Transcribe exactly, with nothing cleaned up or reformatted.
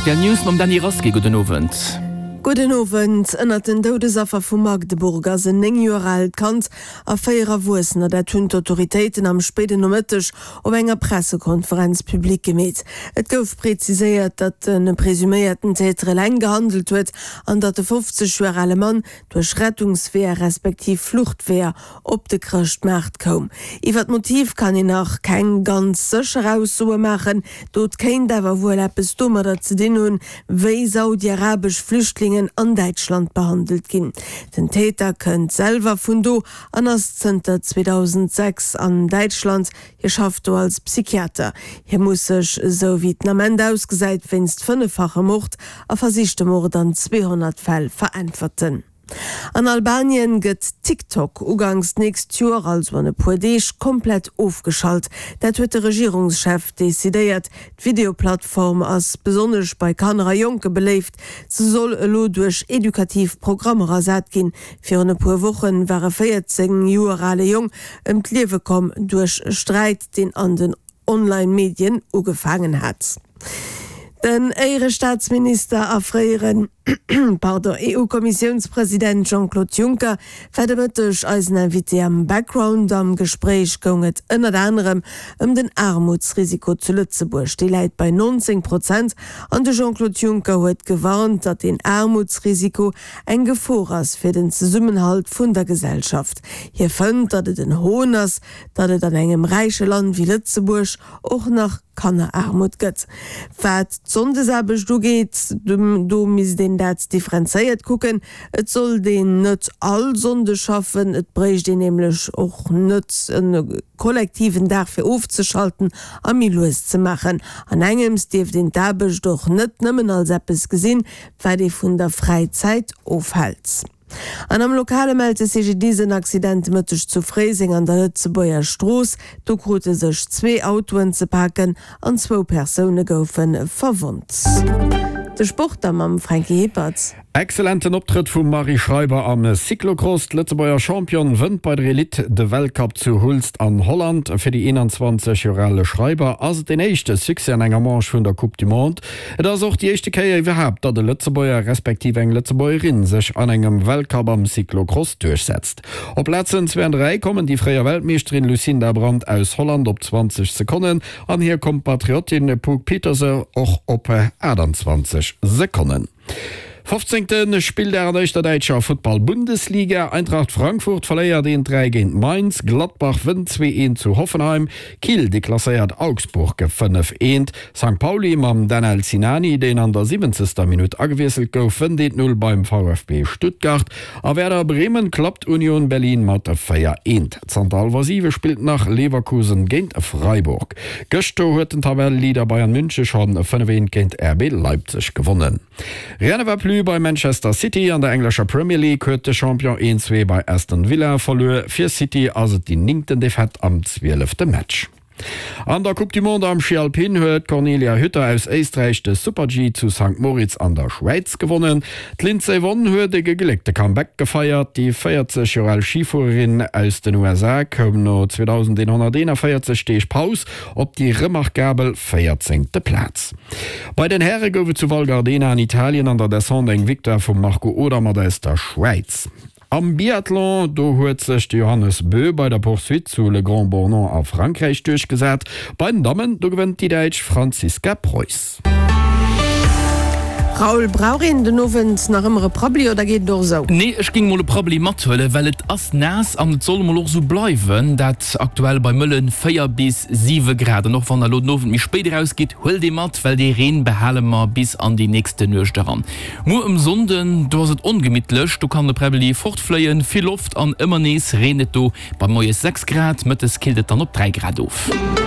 R T L News mam Dani Roski guten Abend. Guten Abend, ënner den Todesaffer vu Magdeburger se eng Joer alt Kant a féierer Wussenner der hunn d'Autoritéiten am speden Nomëttech op enger Pressekonferenz publik gemet. Et gouf preziséiert, dat den presuméierten Täter leng gehandelt huet, an dat de fünfzig Jahre Mann durch Rettungswehr respektiv Fluchtwehr op de Krchtmerkt kom. Iwer d Motiv kann i nach kein ganz sicher aussue machen, dort kein dawer wohl appes dummer dat ze den hun, wéi saudi-arabisch Flüchtlinge an Deutschland behandelt gin. Den Täter könnt selber vun do anders Center zweitausendsechs an Deutschland, hier schafft du als Psychiater. Hier muss sech so wie Nament ausgeseit wennst fünffache Mord a versichte Mord an zweihundert Fäll verantworten. An Albanien gëtt TikTok ugangs nächst Jahr als wann e Pudeich komplett aufgeschalt. Dat huet der Regierungschef desideiert, d' Videoplattform as besonders bei Kanner Jonke beleeft, ze soll lo durch Edukativprogramme rasat gin. Für eine paar Wochen war vierzehn Jahre jung im Kliewe kom durch Streit, den an den Online-Medien ugefangen hat. Den eure Staatsminister afreieren pardon, E U-Kommissionspräsident Jean-Claude Juncker verdemëttech als Invité am Background am Gespräch gonget ënner anderem um den Armutsrisiko zu Lützeburg. Die leit bei neunzehn Prozent an de Jean-Claude Juncker huet gewarnt, dat den Armutsrisiko eng Gefahr ass fir den Zusammenhalt vun der Gesellschaft. Hier fënnt, dat et den Hohn ass, dat et an engem reiche Land wie Lützeburg och nach kannner Armut gëtt. Wat sondesabech du geht, du, du mis den dat differenziert gucken, et soll den net all Sonde schaffen, et brecht den nämlich auch net en kollektiven dafür aufzuschalten, am Los zu machen. An engems def den Dabech doch net nimmen als Appes gesinn, weil die vun der Freizeit aufhält. An am Lokale meldete sich diesen Accident müttech zu Freising an der Lützeburger Stroß. Du krute sich zwei Autoen zu packen, an zwei Personen goufen verwundt. Der Sport am Frankie Hepertz. Exzellenten Optritt von Marie Schreiber am Cyclocross. Lützeburger Champion wënnt bei der Elite de Weltcup zu Hulst an Holland. Für die einundzwanzig Jahre Schreiber als den echte Succès an enger Manche von der Coupe du Monde. Das ist auch die erste Kehr überhaupt, dass der Lützeburger respektive eng Lützebäuerin sich an engem Weltcup am Cyclocross durchsetzt. Auf Plätzen zwei und drei kommen die freie Weltmeisterin Lucinda Brandt aus Holland op zwanzig Sekunden. An hier kommt Patriotin Puk Petersen auch op einundzwanzig Sekunden. fünfzehnten Spiel der der Deutscher Football-Bundesliga. Eintracht Frankfurt verleiert den drei gegen Mainz, Gladbach gewinnt zwei eins zu Hoffenheim, Kiel deklassiert Augsburg fünf eins, Sankt Pauli mam Daniel Sinani, den an der siebzigsten Minute angewechselt gouf, findet null beim VfB Stuttgart. A Werder Bremen klappt Union Berlin mat vier eins. Zentral-Vasive spielt nach Leverkusen gegen Freiburg. Gösto huet den Tabellenleader Bayern München schon fünf eins gegen R B Leipzig gewonnen. Rien ne va plus bei Manchester City an der englischer Premier League huet de Champion eins zwei bei Aston Villa verloren. Für City also die ninkten Defett am zwölften Match. An der Coupe du Monde am Ski Alpin huet Cornelia Hütter aus Österreich de Super-G zu Sankt Moritz an der Schweiz gewonnen. Lindsey Vonn huet de gelegte Comeback gefeiert. Die vierzig Jahre Skifahrerin aus den U S A kom no zweitausendeinhundertvierzig stech Paus op die remarkabel vierzehnten Platz. Bei den Herren gowe zu Val Gardena an Italien an der Descente eng Victor vom Marco Odermatt aus der Schweiz. Am Biathlon, do huet sech Johannes Bö bei der Poursuite zu Le Grand Bornand a Frankreich durchgesät. Bei den Damen, do gewinnt die Deutsch Franziska Preuß. Raul Braurin den Novent nach ëmmer Probli oder geht doch so? Nee, ich ging mal Problem matlle, weil et ass nass an soll mal auch so bleiwen, dat aktuell bei Müllen vier bis sieben Grad noch van der Lodnoven wie spät rausgeht, hol die mat, weil die Rehen behallemer bis an die nächste Nöch daran. Nur im Sonden, du hast het ungemidtlech, du kann de Prebeli fortfleien, viel Luft an immer nees renet du bei moes sechs Grad, mit es kildet dann op drei Grad auf.